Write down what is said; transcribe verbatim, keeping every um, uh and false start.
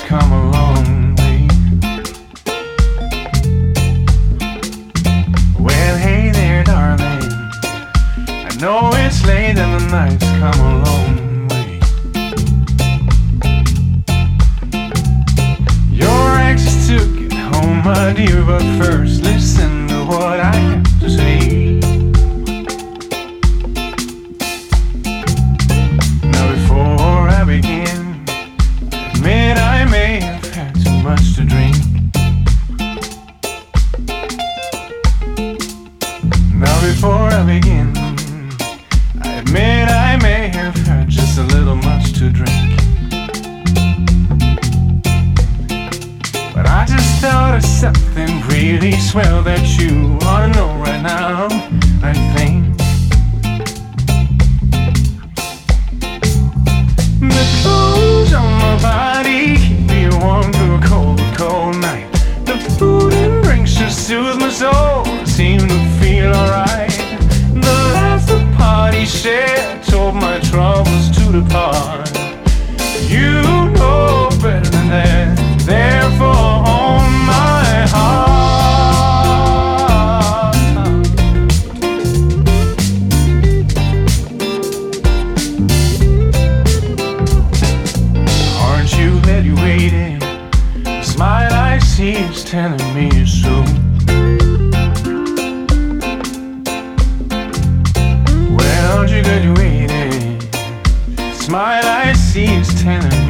come a long way. Well, hey there, darling, I know it's late and the night's come a long way. Your exes took it home, my dear, but first listen to what I have to say. Now before I begin, admit I may have had too much to drink. Now before I begin, I admit I may have had just a little much to drink. But I just thought of something really swell that you ought to know right now, I think. The clothes on my body keep me warm through a cold, cold night. The food and drinks just soothe my soul, seem to feel alright. The laughs the party shared told my troubles to depart. You know better than that, therefore on my heart. Aren't you glad you waited? The smile I see is telling me so. Well, aren't you glad you waited? The smile I see is telling me